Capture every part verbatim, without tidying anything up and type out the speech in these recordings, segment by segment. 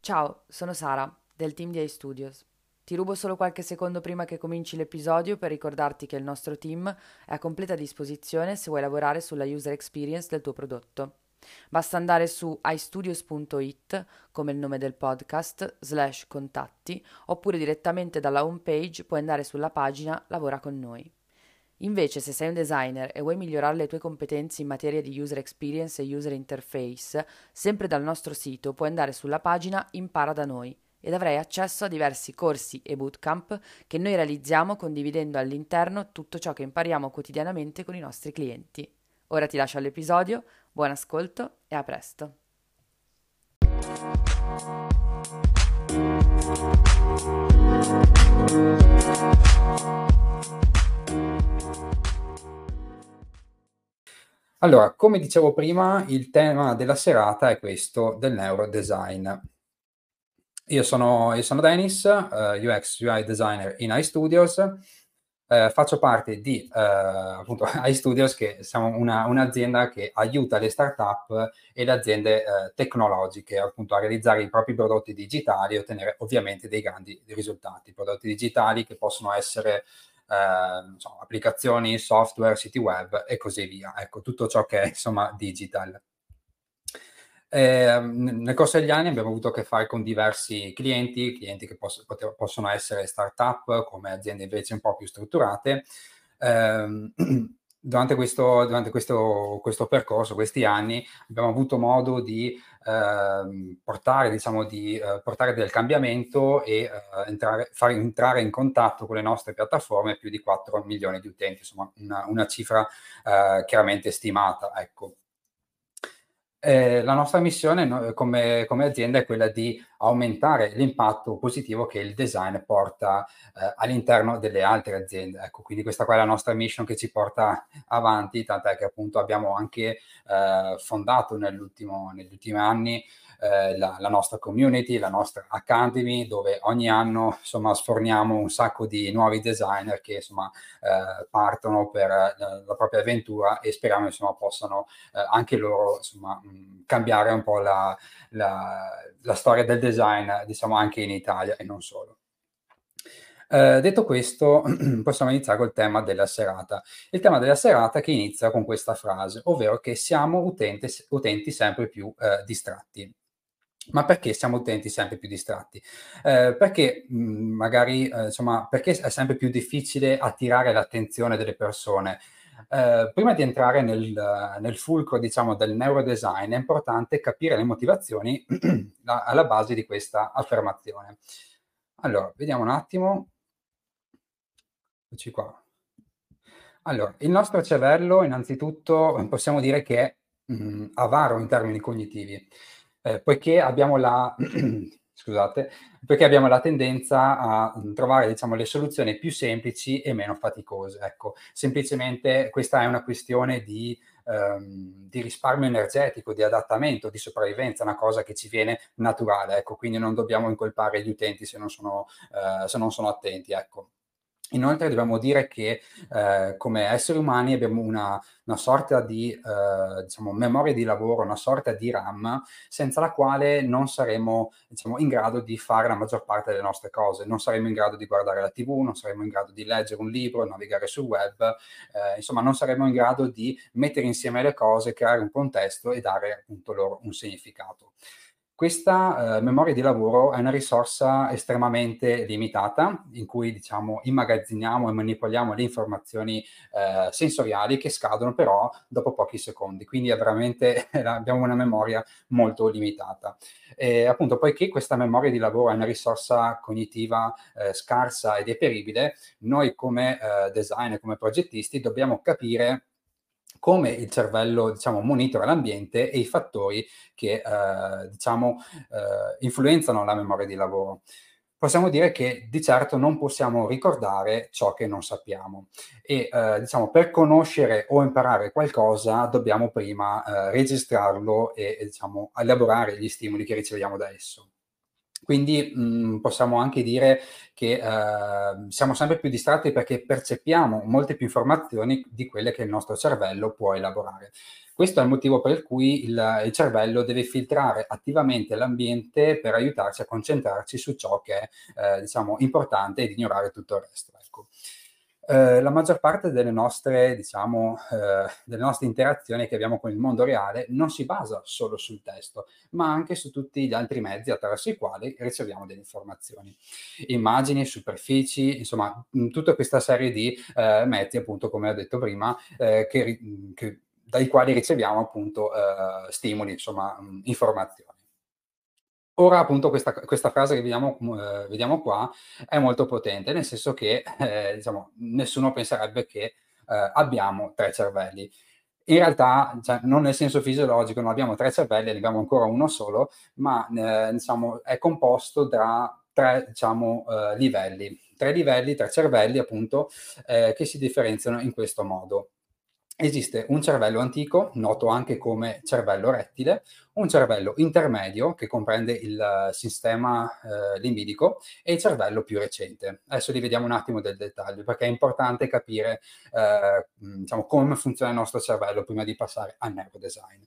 Ciao, sono Sara, del team di iStudios. Ti rubo solo qualche secondo prima che cominci l'episodio per ricordarti che il nostro team è a completa disposizione se vuoi lavorare sulla user experience del tuo prodotto. Basta andare su istudios punto it, come il nome del podcast, slash contatti, oppure direttamente dalla home page puoi andare sulla pagina Lavora con noi. Invece, se sei un designer e vuoi migliorare le tue competenze in materia di user experience e user interface, sempre dal nostro sito puoi andare sulla pagina Impara da noi ed avrai accesso a diversi corsi e bootcamp che noi realizziamo condividendo all'interno tutto ciò che impariamo quotidianamente con i nostri clienti. Ora ti lascio all'episodio, buon ascolto e a presto. Allora, come dicevo prima, il tema della serata è questo del neurodesign. Io sono io sono Dennis, uhm, U X U I designer in iStudios, ehm, faccio parte di, uhm, appunto iStudios, che siamo una un'azienda che aiuta le startup e le aziende, uhm, tecnologiche, appunto, a realizzare i propri prodotti digitali e ottenere ovviamente dei grandi risultati. Prodotti digitali che possono essere, ehm, non so, applicazioni, software, siti web e così via. Ecco, tutto ciò che è insomma digital. Ehm, n nel corso degli anni abbiamo avuto a che fare con diversi clienti, clienti che poss pote possono essere startup, come aziende invece un po' più strutturate. Ehm, durante questo durante questo questo percorso, questi anni, abbiamo avuto modo di, ehm, portare diciamo di, ehm, portare del cambiamento e, ehm, entrare fare entrare in contatto con le nostre piattaforme più di quattro milioni di utenti, insomma una una cifra, ehm, chiaramente stimata, ecco. Ehm, la nostra missione no come come azienda è quella di aumentare l'impatto positivo che il design porta, ehm, all'interno delle altre aziende, ecco. Quindi questa qua è la nostra mission che ci porta avanti, tant'è che appunto abbiamo anche, ehm, fondato nell'ultimo negli ultimi anni, ehm, la la nostra community, la nostra academy, dove ogni anno, insomma, sforniamo un sacco di nuovi designer che, insomma, ehm, partono per la la propria avventura e speriamo, insomma, possano, ehm, anche loro, insomma, mhmm, cambiare un po' la la la storia del design, diciamo anche in Italia e non solo. Ehm, detto questo, possiamo iniziare col tema della serata. Il tema della serata che inizia con questa frase, ovvero che siamo utente s utenti sempre più, ehm, distratti. Ma perché siamo utenti sempre più distratti? Ehm, perché, mhmm, magari, ehm, insomma, perché s è sempre più difficile attirare l'attenzione delle persone? Ehm, prima di entrare nel nel fulcro, diciamo, del neurodesign, è importante capire le motivazioni a alla base di questa affermazione. Allora, vediamo un attimo. Eccoci qua. Allora, il nostro cervello innanzitutto possiamo dire che è, mhmm, avaro in termini cognitivi, ehm, poiché abbiamo la scusate, perché abbiamo la tendenza a, mhmm, trovare, diciamo, le soluzioni più semplici e meno faticose, ecco. Semplicemente questa è una questione di ehm, di risparmio energetico, di adattamento, di sopravvivenza, una cosa che ci viene naturale, ecco, quindi non dobbiamo incolpare gli utenti se non sono ehm, se non sono attenti, ecco. Inoltre dobbiamo dire che, ehm, come esseri umani abbiamo una una sorta di, ehm, diciamo memoria di lavoro, una sorta di RAM, senza la quale non saremo, diciamo, in grado di fare la maggior parte delle nostre cose. Non saremo in grado di guardare la T V, non saremo in grado di leggere un libro, navigare sul web, ehm, insomma non saremo in grado di mettere insieme le cose, creare un contesto e dare appunto loro un significato. Questa, ehm, memoria di lavoro è una risorsa estremamente limitata, in cui diciamo immagazziniamo e manipoliamo le informazioni, ehm, sensoriali che scadono però dopo pochi secondi, quindi è veramente abbiamo una memoria molto limitata. E appunto, poiché questa memoria di lavoro è una risorsa cognitiva, ehm, scarsa e deperibile, noi come, ehm, designer, come progettisti dobbiamo capire come il cervello, diciamo, monitora l'ambiente e i fattori che, ehm, diciamo, ehm, influenzano la memoria di lavoro. Possiamo dire che di certo non possiamo ricordare ciò che non sappiamo e, ehm, diciamo, per conoscere o imparare qualcosa dobbiamo prima, ehm, registrarlo e e diciamo elaborare gli stimoli che riceviamo da esso. Quindi mh, possiamo anche dire che eh, siamo sempre più distratti perché percepiamo molte più informazioni di quelle che il nostro cervello può elaborare. Questo è il motivo per cui il, il cervello deve filtrare attivamente l'ambiente per aiutarci a concentrarci su ciò che è eh, diciamo, importante ed ignorare tutto il resto. Ecco. Eh, la maggior parte delle nostre, diciamo, eh, delle nostre interazioni che abbiamo con il mondo reale non si basa solo sul testo, ma anche su tutti gli altri mezzi attraverso i quali riceviamo delle informazioni. Immagini, superfici, insomma, mh, tutta questa serie di eh, mezzi, appunto, come ho detto prima, eh, che, che, dai quali riceviamo appunto eh, stimoli, insomma, mh, informazioni. Ora appunto questa questa frase che vediamo ehm, vediamo qua è molto potente, nel senso che, ehm, diciamo, nessuno penserebbe che, ehm, abbiamo tre cervelli. In realtà, cioè, non nel senso fisiologico, non abbiamo tre cervelli, ne abbiamo ancora uno solo, ma, ehm, diciamo è composto da tre, diciamo, ehm, livelli. tre livelli, tre cervelli appunto, ehm, che si differenziano in questo modo. Esiste un cervello antico, noto anche come cervello rettile, un cervello intermedio che comprende il sistema eh, limbidico e il cervello più recente. Adesso li vediamo un attimo del dettaglio perché è importante capire eh, diciamo, come funziona il nostro cervello prima di passare al neurodesign.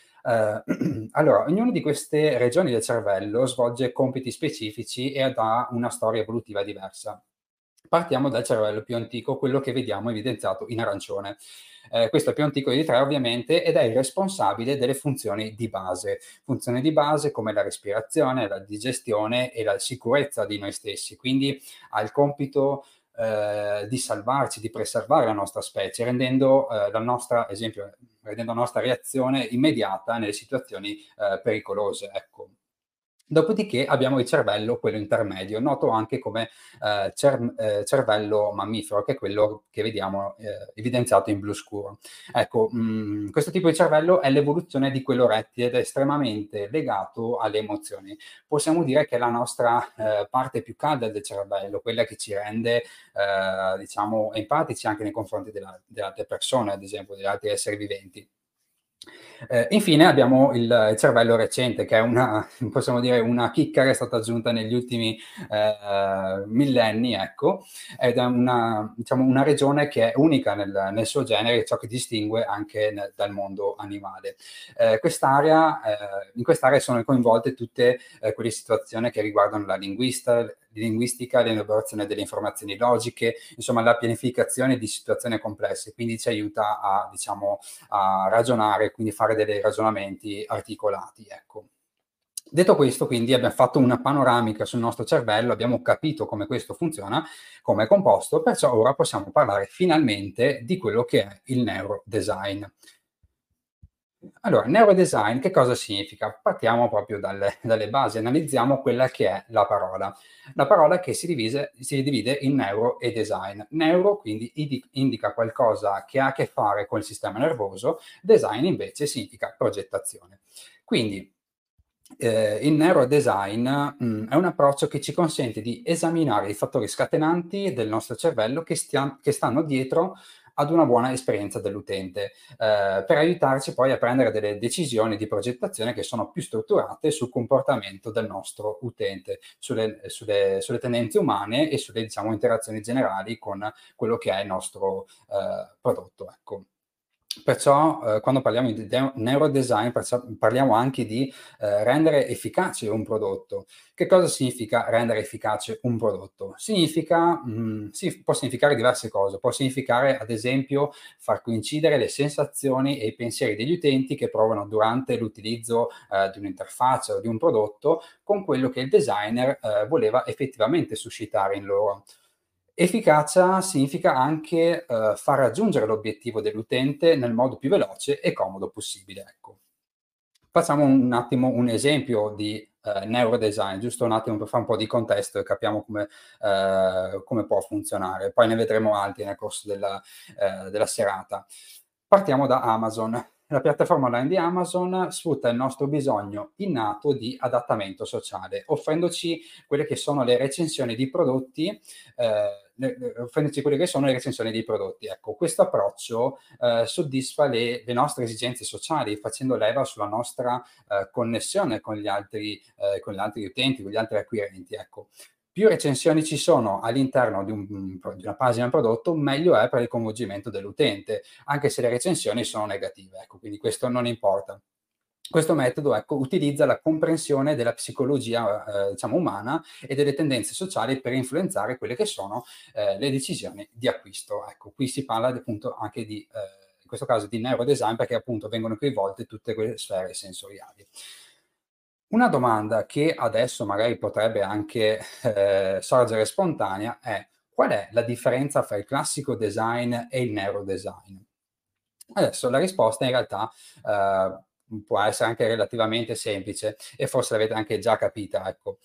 Eh, allora, ognuna di queste regioni del cervello svolge compiti specifici e ha una storia evolutiva diversa. Partiamo dal cervello più antico, quello che vediamo evidenziato in arancione. Eh, questo è più antico dei tre ovviamente ed è il responsabile delle funzioni di base. Funzioni di base come la respirazione, la digestione e la sicurezza di noi stessi. Quindi ha il compito eh, di salvarci, di preservare la nostra specie, rendendo eh, la nostra, esempio, rendendo la nostra reazione immediata nelle situazioni eh, pericolose. Ecco. Dopodiché abbiamo il cervello, quello intermedio, noto anche come eh, cer- eh, cervello mammifero, che è quello che vediamo eh, evidenziato in blu scuro. Ecco, mh, questo tipo di cervello è l'evoluzione di quello rettile ed è estremamente legato alle emozioni. Possiamo dire che è la nostra eh, parte più calda del cervello, quella che ci rende, eh, diciamo, empatici anche nei confronti della- delle altre persone, ad esempio, degli altri esseri viventi. Eh, infine abbiamo il, il cervello recente, che è una, possiamo dire, una chicca che è stata aggiunta negli ultimi eh, millenni, ecco, ed è una, diciamo, una regione che è unica nel, nel suo genere, ciò che distingue anche nel, dal mondo animale. Eh, quest'area, eh, in quest'area sono coinvolte tutte eh, quelle situazioni che riguardano la linguista, linguistica, l'elaborazione delle informazioni logiche, insomma la pianificazione di situazioni complesse, quindi ci aiuta a, diciamo, a ragionare, quindi fare dei ragionamenti articolati, ecco. Detto questo, quindi abbiamo fatto una panoramica sul nostro cervello, abbiamo capito come questo funziona, come è composto, perciò ora possiamo parlare finalmente di quello che è il neurodesign. Allora, neurodesign che cosa significa? Partiamo proprio dalle, dalle basi, analizziamo quella che è la parola. La parola che si divide, si divide in neuro e design. Neuro quindi indica qualcosa che ha a che fare con il sistema nervoso, design invece significa progettazione. Quindi eh, il neurodesign mh, è un approccio che ci consente di esaminare i fattori scatenanti del nostro cervello che, stia, che stanno dietro ad una buona esperienza dell'utente, eh, per aiutarci poi a prendere delle decisioni di progettazione che sono più strutturate sul comportamento del nostro utente, sulle, sulle, sulle tendenze umane e sulle, diciamo, interazioni generali con quello che è il nostro eh, prodotto. Ecco. Perciò eh, quando parliamo di de- neurodesign perciò parliamo anche di eh, rendere efficace un prodotto. Che cosa significa rendere efficace un prodotto? Significa, mh, sì, può significare diverse cose, può significare ad esempio far coincidere le sensazioni e i pensieri degli utenti che provano durante l'utilizzo eh, di un'interfaccia o di un prodotto con quello che il designer eh, voleva effettivamente suscitare in loro. Efficacia significa anche eh, far raggiungere l'obiettivo dell'utente nel modo più veloce e comodo possibile. Ecco. Facciamo un attimo un esempio di eh, neurodesign, giusto un attimo per fare un po' di contesto e capiamo come, eh, come può funzionare. Poi ne vedremo altri nel corso della, eh, della serata. Partiamo da Amazon. la piattaforma online di Amazon sfrutta il nostro bisogno innato di adattamento sociale, offrendoci quelle che sono le recensioni di prodotti, eh, le, le, offrendoci quelle che sono le recensioni dei prodotti. Ecco, questo approccio eh, soddisfa le, le nostre esigenze sociali, facendo leva sulla nostra eh, connessione con gli altri, eh, con gli altri utenti, con gli altri acquirenti. Ecco. Più recensioni ci sono all'interno di, un, di una pagina prodotto, meglio è per il coinvolgimento dell'utente, anche se le recensioni sono negative, ecco, quindi questo non importa. Questo metodo, ecco, utilizza la comprensione della psicologia, eh, diciamo, umana e delle tendenze sociali per influenzare quelle che sono eh, le decisioni di acquisto. Ecco, qui si parla appunto anche di, eh, in questo caso, di neurodesign, perché appunto vengono coinvolte tutte quelle sfere sensoriali. Una domanda che adesso magari potrebbe anche eh, sorgere spontanea è: qual è la differenza fra il classico design e il neurodesign? Adesso la risposta in realtà eh, può essere anche relativamente semplice e forse l'avete anche già capita, ecco.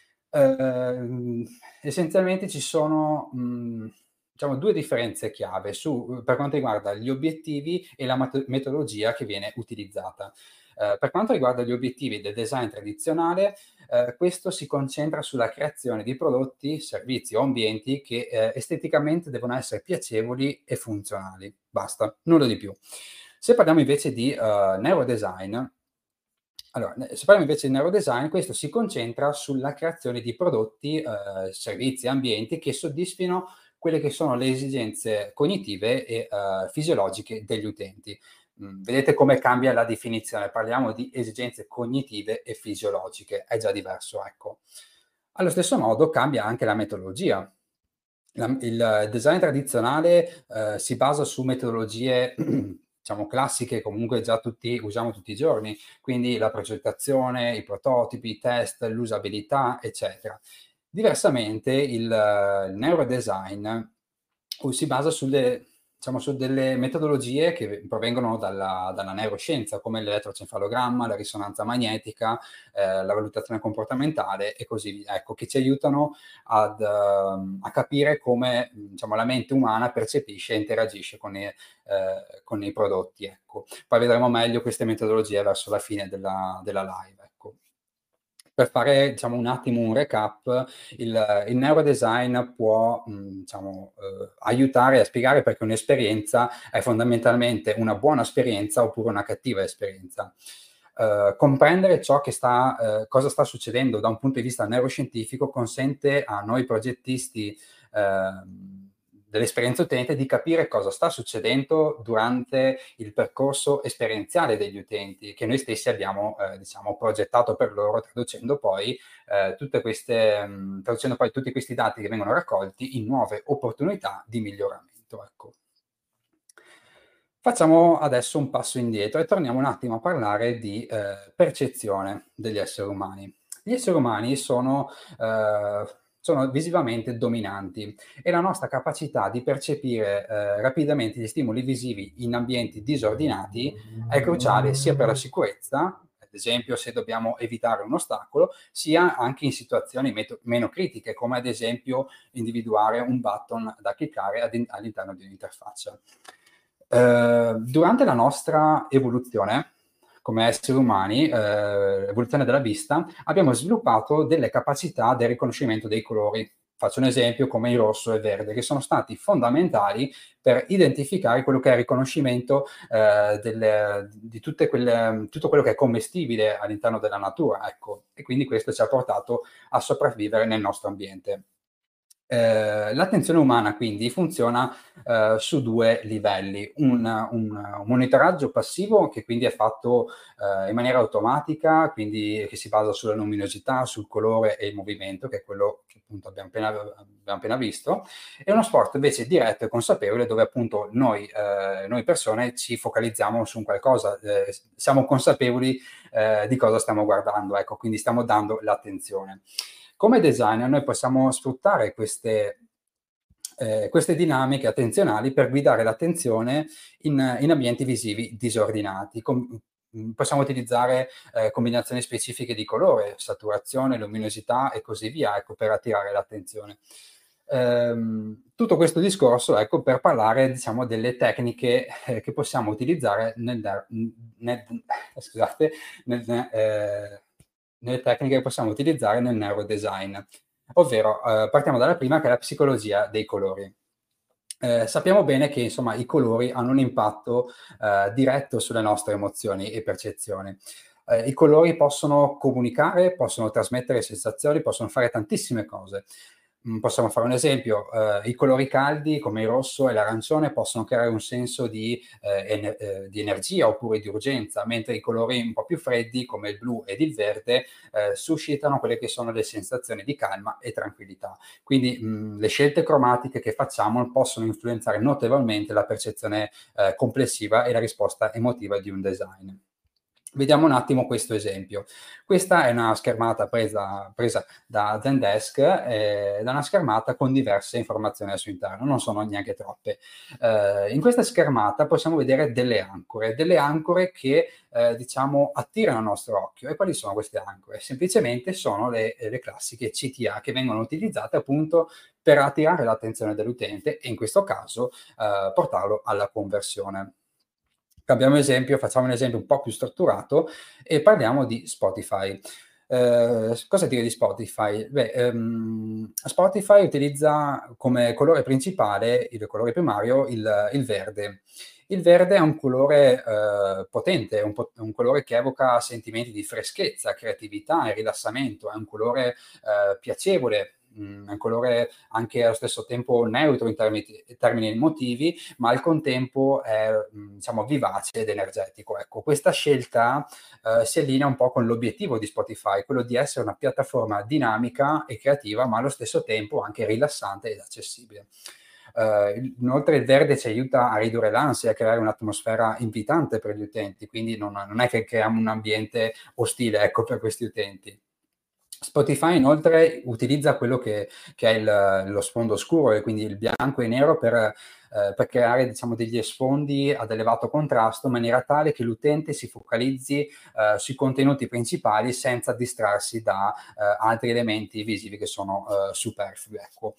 Eh, essenzialmente ci sono mh, diciamo due differenze chiave su, per quanto riguarda gli obiettivi e la mat- metodologia che viene utilizzata. Eh, per quanto riguarda gli obiettivi del design tradizionale, eh, questo si concentra sulla creazione di prodotti, servizi o ambienti che eh, esteticamente devono essere piacevoli e funzionali. Basta, nulla di più. Se parliamo invece di uh, neurodesign, allora, se parliamo invece di neurodesign, questo si concentra sulla creazione di prodotti, eh, servizi, ambienti che soddisfino quelle che sono le esigenze cognitive e eh, fisiologiche degli utenti. Mm, vedete come cambia la definizione, parliamo di esigenze cognitive e fisiologiche, è già diverso, ecco. Allo stesso modo cambia anche la metodologia. La, il design tradizionale eh, si basa su metodologie diciamo classiche, comunque già tutti usiamo tutti i giorni, quindi la progettazione, i prototipi, i test, l'usabilità, eccetera. Diversamente il, il neurodesign uh, si basa sulle, diciamo, su delle metodologie che provengono dalla, dalla neuroscienza, come l'elettrocefalogramma, la risonanza magnetica, eh, la valutazione comportamentale e così via, ecco, che ci aiutano ad, uh, a capire come, diciamo, la mente umana percepisce e interagisce con i, eh, con i prodotti. Ecco. Poi vedremo meglio queste metodologie verso la fine della, della live. Ecco. Per fare, diciamo, un attimo un recap, il, il neurodesign può mh, diciamo, eh, aiutare a spiegare perché un'esperienza è fondamentalmente una buona esperienza oppure una cattiva esperienza. Uh, comprendere ciò che sta, uh, cosa sta succedendo da un punto di vista neuroscientifico consente a noi progettisti uh, dell'esperienza utente di capire cosa sta succedendo durante il percorso esperienziale degli utenti che noi stessi abbiamo uh, diciamo, progettato per loro, traducendo poi, tutte queste, mh, traducendo poi tutti questi dati che vengono raccolti in nuove opportunità di miglioramento. Ecco. Facciamo adesso un passo indietro e torniamo un attimo a parlare di eh, percezione degli esseri umani. Gli esseri umani sono, eh, sono visivamente dominanti e la nostra capacità di percepire eh, rapidamente gli stimoli visivi in ambienti disordinati è cruciale sia per la sicurezza, ad esempio se dobbiamo evitare un ostacolo, sia anche in situazioni meto- meno critiche, come ad esempio individuare un button da cliccare ad- all'interno di un'interfaccia. Uh, durante la nostra evoluzione come esseri umani, eh, evoluzione della vista, abbiamo sviluppato delle capacità del riconoscimento dei colori. Faccio un esempio come il rosso e il verde, che sono stati fondamentali per identificare quello che è il riconoscimento eh, delle, di tutte quelle, tutto quello che è commestibile all'interno della natura. Ecco. E quindi questo ci ha portato a sopravvivere nel nostro ambiente. Eh, l'attenzione umana quindi funziona eh, su due livelli, un, un, un monitoraggio passivo che quindi è fatto eh, in maniera automatica, quindi che si basa sulla luminosità, sul colore e il movimento, che è quello che appunto abbiamo appena, abbiamo appena visto, e uno sport invece diretto e consapevole dove appunto noi, eh, noi persone ci focalizziamo su un qualcosa, eh, siamo consapevoli eh, di cosa stiamo guardando, ecco, quindi stiamo dando l'attenzione. Come designer noi possiamo sfruttare queste, eh, queste dinamiche attenzionali per guidare l'attenzione in, in ambienti visivi disordinati. Com- possiamo utilizzare eh, combinazioni specifiche di colore, saturazione, luminosità e così via, ecco, per attirare l'attenzione. Ehm, tutto questo discorso, ecco, per parlare, diciamo, delle tecniche eh, che possiamo utilizzare nel, nel, scusate, nel, eh, nelle tecniche che possiamo utilizzare nel neurodesign. Ovvero, eh, partiamo dalla prima, che è la psicologia dei colori. Eh, sappiamo bene che, insomma, i colori hanno un impatto eh, diretto sulle nostre emozioni e percezioni. Eh, I colori possono comunicare, possono trasmettere sensazioni, possono fare tantissime cose. Mm, Possiamo fare un esempio: eh, i colori caldi come il rosso e l'arancione possono creare un senso di, eh, ener- eh, di energia oppure di urgenza, mentre i colori un po' più freddi come il blu ed il verde eh, suscitano quelle che sono le sensazioni di calma e tranquillità. Quindi mh, le scelte cromatiche che facciamo possono influenzare notevolmente la percezione eh, complessiva e la risposta emotiva di un design. Vediamo un attimo questo esempio. Questa è una schermata presa, presa da Zendesk, eh, da una schermata con diverse informazioni al suo interno, non sono neanche troppe. Eh, in questa schermata possiamo vedere delle ancore, delle ancore che eh, diciamo attirano il nostro occhio. E quali sono queste ancore? Semplicemente sono le, le classiche C T A che vengono utilizzate appunto per attirare l'attenzione dell'utente e in questo caso eh, portarlo alla conversione. Cambiamo esempio, facciamo un esempio un po' più strutturato e parliamo di Spotify. Eh, cosa dire di Spotify? Beh, ehm, Spotify utilizza come colore principale, il colore primario, il, il verde. Il verde è un colore eh, potente, è un, po- un colore che evoca sentimenti di freschezza, creatività e rilassamento, è un colore eh, piacevole, mh, è un colore anche allo stesso tempo neutro in termini, in termini emotivi, ma al contempo è mh, diciamo vivace ed energetico. Ecco, questa scelta eh, si allinea un po' con l'obiettivo di Spotify, quello di essere una piattaforma dinamica e creativa, ma allo stesso tempo anche rilassante ed accessibile. Uh, inoltre il verde ci aiuta a ridurre l'ansia e a creare un'atmosfera invitante per gli utenti, quindi non, non è che creiamo un ambiente ostile, ecco, per questi utenti. Spotify inoltre utilizza quello che, che è il, lo sfondo scuro, e quindi il bianco e nero per, eh, per creare diciamo, degli sfondi ad elevato contrasto in maniera tale che l'utente si focalizzi eh, sui contenuti principali senza distrarsi da eh, altri elementi visivi che sono eh, superflui. Ecco.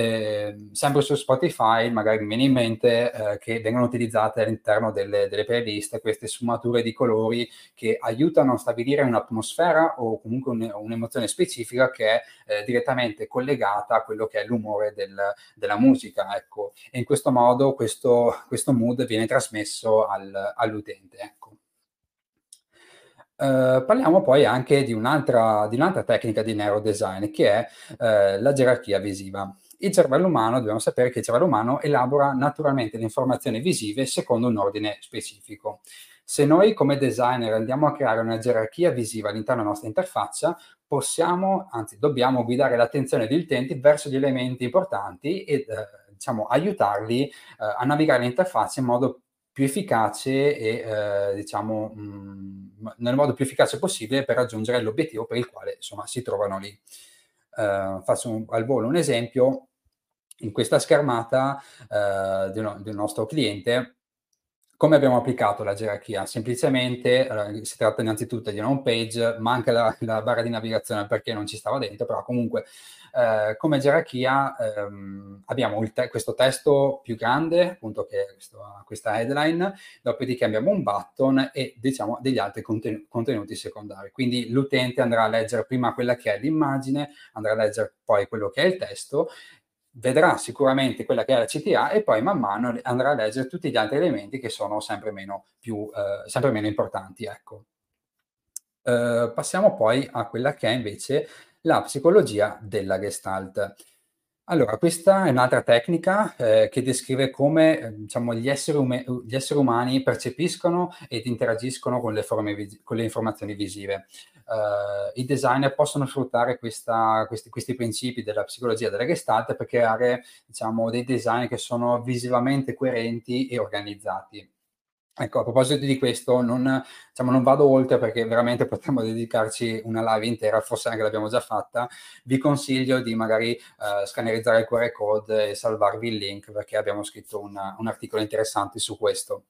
Eh, sempre su Spotify magari mi viene in mente eh, che vengono utilizzate all'interno delle, delle playlist queste sfumature di colori che aiutano a stabilire un'atmosfera o comunque un, un'emozione specifica che è eh, direttamente collegata a quello che è l'umore del, della musica, ecco. E in questo modo questo, questo mood viene trasmesso al, all'utente, ecco. Uh, parliamo poi anche di un'altra, di un'altra tecnica di neurodesign che è uh, la gerarchia visiva. Il cervello umano, dobbiamo sapere che il cervello umano elabora naturalmente le informazioni visive secondo un ordine specifico. Se noi come designer andiamo a creare una gerarchia visiva all'interno della nostra interfaccia, possiamo, anzi dobbiamo guidare l'attenzione degli utenti verso gli elementi importanti e eh, diciamo, aiutarli eh, a navigare l'interfaccia in modo più efficace e eh, diciamo mh, nel modo più efficace possibile per raggiungere l'obiettivo per il quale insomma si trovano lì. Uh, faccio un, al volo un esempio. In questa schermata uh, di, uno, di un nostro cliente, come abbiamo applicato la gerarchia? Semplicemente uh, si tratta innanzitutto di una home page, manca la, la barra di navigazione perché non ci stava dentro, però comunque uh, come gerarchia um, abbiamo il te- questo testo più grande, appunto che è questo, questa headline, dopodiché abbiamo un button e diciamo degli altri conten- contenuti secondari. Quindi l'utente andrà a leggere prima quella che è l'immagine, andrà a leggere poi quello che è il testo, vedrà sicuramente quella che è la C T A e poi man mano andrà a leggere tutti gli altri elementi che sono sempre meno, più, eh, sempre meno importanti. Ecco. Eh, passiamo poi a quella che è invece la psicologia della Gestalt. Allora, questa è un'altra tecnica eh, che descrive come eh, diciamo, gli, esseri ume- gli esseri umani percepiscono ed interagiscono con le, forme vis- con le informazioni visive. Uh, I designer possono sfruttare questa, questi, questi principi della psicologia della Gestalt per creare diciamo, dei design che sono visivamente coerenti e organizzati. Ecco, a proposito di questo, non, diciamo, non vado oltre perché veramente potremmo dedicarci una live intera, forse anche l'abbiamo già fatta. Vi consiglio di magari uh, scannerizzare il Q R code e salvarvi il link perché abbiamo scritto una, un articolo interessante su questo.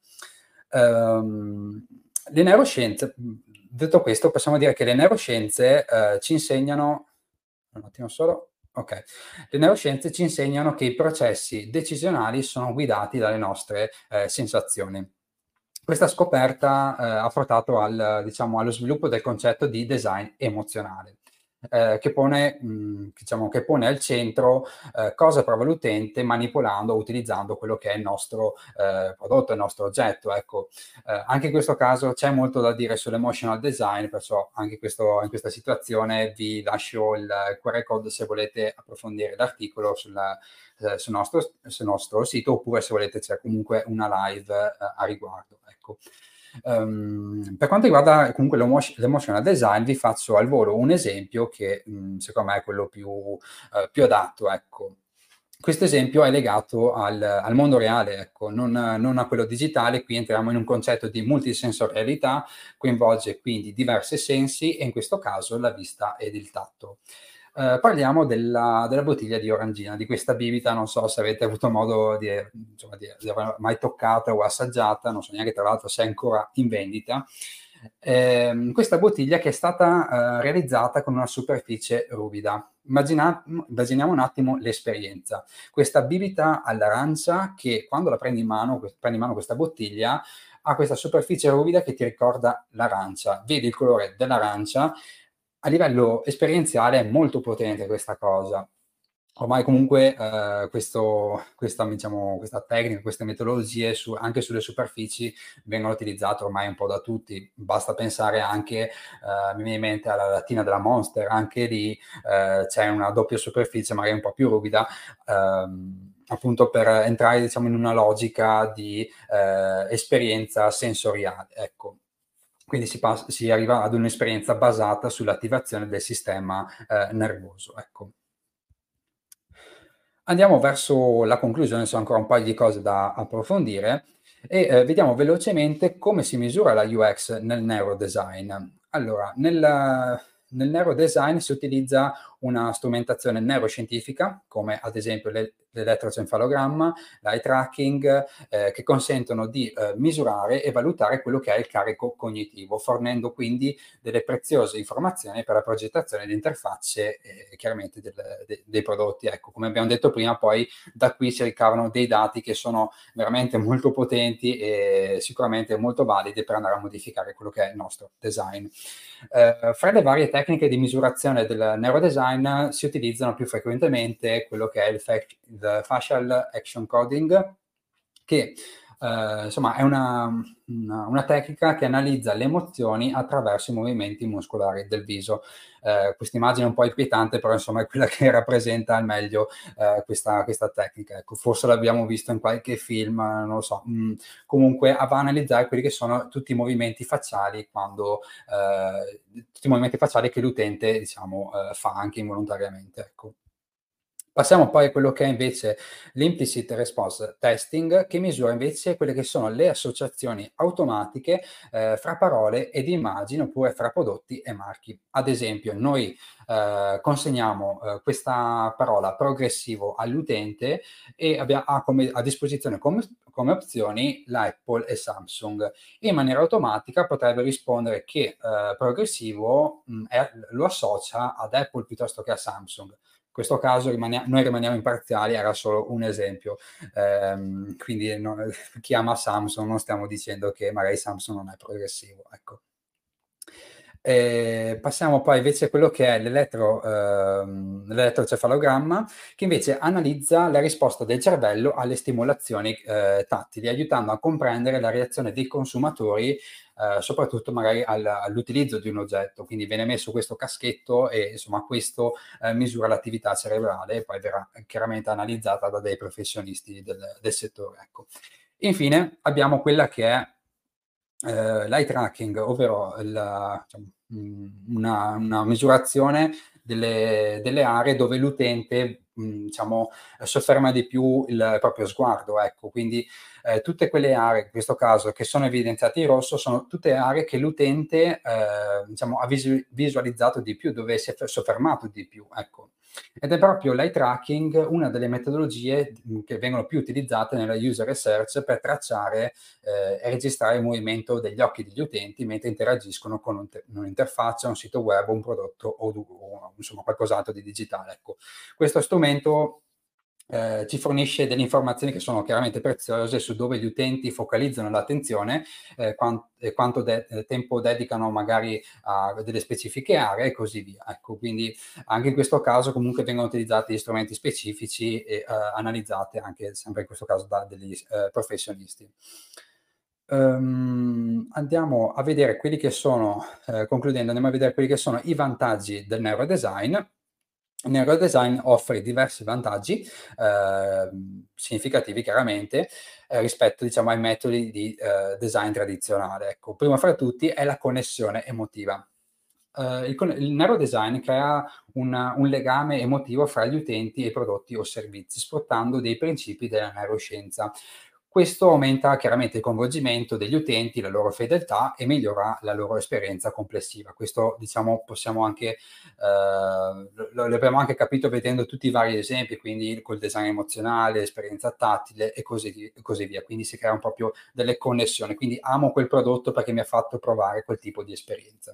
Um, le neuroscienze, detto questo, possiamo dire che le neuroscienze uh, ci insegnano, un attimo solo, Ok. Le neuroscienze ci insegnano che i processi decisionali sono guidati dalle nostre eh, sensazioni. Questa scoperta eh, ha portato al, diciamo, allo sviluppo del concetto di design emozionale, eh, che pone, mh, diciamo, che pone al centro eh, cosa prova l'utente manipolando o utilizzando quello che è il nostro eh, prodotto, il nostro oggetto. Ecco, eh, anche in questo caso c'è molto da dire sull'emotional design, perciò anche in, questo, in questa situazione vi lascio il Q R code se volete approfondire l'articolo sulla, eh, sul, nostro, sul nostro sito, oppure se volete c'è comunque una live eh, a riguardo. Ecco. Um, per quanto riguarda comunque l'emotional design, vi faccio al volo un esempio che mh, secondo me è quello più, uh, più adatto. Ecco. Questo esempio è legato al, al mondo reale, ecco, non, non a quello digitale. Qui entriamo in un concetto di multisensorialità, coinvolge quindi diversi sensi e in questo caso la vista ed il tatto. Uh, parliamo della, della bottiglia di Orangina, di questa bibita, non so se avete avuto modo di, insomma, di, di aver mai toccata o assaggiata, non so neanche tra l'altro se è ancora in vendita. Eh, questa bottiglia che è stata eh, realizzata con una superficie ruvida. Immagina, immaginiamo un attimo l'esperienza. Questa bibita all'arancia che quando la prendi in mano, prendi in mano questa bottiglia, ha questa superficie ruvida che ti ricorda l'arancia. Vedi il colore dell'arancia. A livello esperienziale è molto potente questa cosa. Ormai comunque eh, questo, questa, diciamo, questa tecnica, queste metodologie su, anche sulle superfici vengono utilizzate ormai un po' da tutti. Basta pensare anche, eh, mi viene in mente alla lattina della Monster, anche lì eh, c'è una doppia superficie magari un po' più ruvida, ehm, appunto per entrare diciamo in una logica di eh, esperienza sensoriale. Ecco. Quindi si, passa, si arriva ad un'esperienza basata sull'attivazione del sistema eh, nervoso. Ecco. Andiamo verso la conclusione, sono ancora un paio di cose da approfondire e eh, vediamo velocemente come si misura la U X nel neurodesign. Allora, nel, nel neurodesign si utilizza una strumentazione neuroscientifica, come ad esempio le, l'elettroencefalogramma, l'eye tracking, eh, che consentono di eh, misurare e valutare quello che è il carico cognitivo, fornendo quindi delle preziose informazioni per la progettazione di interfacce e chiaramente del, de, dei prodotti. Ecco, come abbiamo detto prima, poi da qui si ricavano dei dati che sono veramente molto potenti e sicuramente molto validi per andare a modificare quello che è il nostro design. Eh, fra le varie tecniche di misurazione del neurodesign si utilizzano più frequentemente quello che è il, fac- il facial action coding, che Uh, insomma è una, una, una tecnica che analizza le emozioni attraverso i movimenti muscolari del viso. Uh, questa immagine è un po' inquietante, però insomma è quella che rappresenta al meglio uh, questa, questa tecnica. Ecco, forse l'abbiamo visto in qualche film, non lo so. Mm, comunque va a analizzare quelli che sono tutti i movimenti facciali quando uh, tutti i movimenti facciali che l'utente diciamo fa anche involontariamente. Ecco. Passiamo poi a quello che è invece l'implicit response testing, che misura invece quelle che sono le associazioni automatiche eh, fra parole ed immagini oppure fra prodotti e marchi. Ad esempio, noi eh, consegniamo eh, questa parola progressivo all'utente e abbia, ha come, a disposizione come, come opzioni la Apple e Samsung. In maniera automatica potrebbe rispondere che eh, progressivo mh, è, lo associa ad Apple piuttosto che a Samsung. In questo caso rimania- noi rimaniamo imparziali, era solo un esempio, ehm, quindi no, chi ama Samsung non stiamo dicendo che magari Samsung non è progressivo. Ecco. E passiamo poi invece a quello che è l'elettro, ehm, l'elettrocefalogramma, che invece analizza la risposta del cervello alle stimolazioni eh, tattili, aiutando a comprendere la reazione dei consumatori, eh, soprattutto magari al, all'utilizzo di un oggetto. Quindi viene messo questo caschetto e insomma questo eh, misura l'attività cerebrale e poi verrà chiaramente analizzata da dei professionisti del, del settore. Ecco. Infine abbiamo quella che è eh, l'eye tracking, ovvero la, diciamo, una, una misurazione delle, delle aree dove l'utente mh, diciamo, sofferma di più il proprio sguardo, ecco. Quindi eh, tutte quelle aree, in questo caso, che sono evidenziate in rosso, sono tutte aree che l'utente eh, diciamo, ha visu- visualizzato di più, dove si è soffermato di più, ecco. Ed è proprio l'eye tracking una delle metodologie che vengono più utilizzate nella user research per tracciare eh, e registrare il movimento degli occhi degli utenti mentre interagiscono con un un'interfaccia, un sito web, un prodotto o, o insomma qualcos'altro di digitale. Ecco. Questo strumento eh, ci fornisce delle informazioni che sono chiaramente preziose su dove gli utenti focalizzano l'attenzione, eh, quant- e quanto de- tempo dedicano magari a delle specifiche aree e così via. Ecco, quindi anche in questo caso comunque vengono utilizzati gli strumenti specifici e eh, analizzate anche sempre in questo caso da degli eh, professionisti. Um, andiamo a vedere quelli che sono, eh, concludendo, andiamo a vedere quelli che sono i vantaggi del neurodesign. Il neurodesign offre diversi vantaggi eh, significativi chiaramente eh, rispetto diciamo, ai metodi di eh, design tradizionale. Ecco, prima fra tutti è la connessione emotiva. Uh, il, il neurodesign crea una, un legame emotivo fra gli utenti e i prodotti o servizi, sfruttando dei principi della neuroscienza. Questo aumenta chiaramente il coinvolgimento degli utenti, la loro fedeltà e migliora la loro esperienza complessiva. Questo, diciamo, possiamo anche, eh, lo, lo abbiamo anche capito vedendo tutti i vari esempi, quindi col design emozionale, esperienza tattile e così, così via. Quindi si creano proprio delle connessioni. Quindi amo quel prodotto perché mi ha fatto provare quel tipo di esperienza.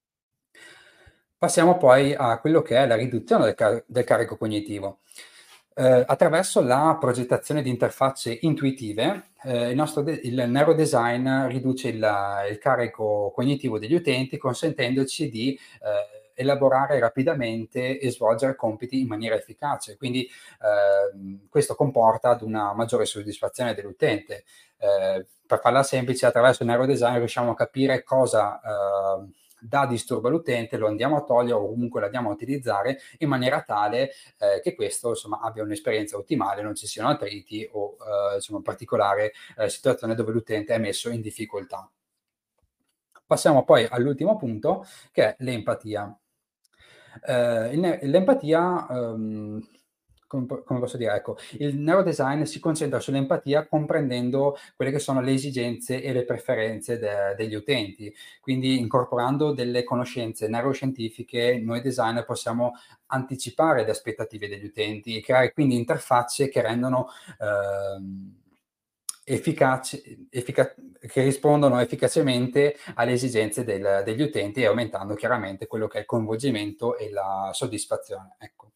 Passiamo poi a quello che è la riduzione del, car- del carico cognitivo. Eh, attraverso la progettazione di interfacce intuitive, eh, il nostro de- il neurodesign riduce il, il carico cognitivo degli utenti, consentendoci di eh, elaborare rapidamente e svolgere compiti in maniera efficace. Quindi eh, questo comporta ad una maggiore soddisfazione dell'utente. Eh, per farla semplice, attraverso il neurodesign riusciamo a capire cosa eh, dà disturbo all'utente, lo andiamo a togliere o comunque lo andiamo a utilizzare in maniera tale eh, che questo insomma abbia un'esperienza ottimale, non ci siano attriti o eh, insomma particolare eh, situazione dove l'utente è messo in difficoltà. Passiamo poi all'ultimo punto che è l'empatia. Eh, l'empatia, um, come, come posso dire, ecco, il neurodesign si concentra sull'empatia comprendendo quelle che sono le esigenze e le preferenze de- degli utenti. Quindi incorporando delle conoscenze neuroscientifiche, noi designer possiamo anticipare le aspettative degli utenti e creare quindi interfacce che rendono ehm, efficaci, effica- che rispondono efficacemente alle esigenze del- degli utenti e aumentando chiaramente quello che è il coinvolgimento e la soddisfazione. Ecco.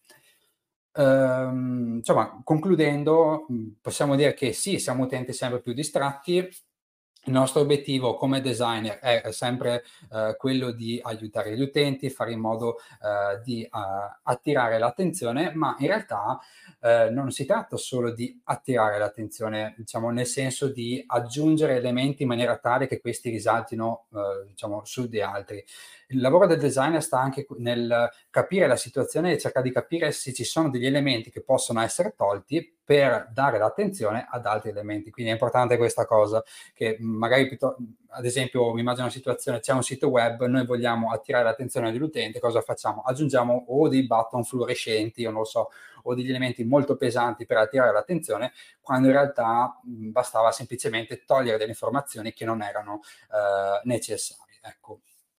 Ehm, insomma, concludendo, mh, possiamo dire che sì, siamo utenti sempre più distratti. Il nostro obiettivo come designer è sempre eh, quello di aiutare gli utenti, fare in modo eh, di eh, attirare l'attenzione, ma in realtà eh, non si tratta solo di attirare l'attenzione, diciamo, nel senso di aggiungere elementi in maniera tale che questi risaltino eh, diciamo, su di altri. Il lavoro del designer sta anche nel capire la situazione e cercare di capire se ci sono degli elementi che possono essere tolti per dare l'attenzione ad altri elementi. Quindi è importante questa cosa, che magari, ad esempio, mi immagino una situazione, c'è un sito web, noi vogliamo attirare l'attenzione dell'utente, cosa facciamo? Aggiungiamo o dei button fluorescenti, o non lo so, o degli elementi molto pesanti per attirare l'attenzione, quando in realtà mh, bastava semplicemente togliere delle informazioni che non erano eh, necessarie. Ecco.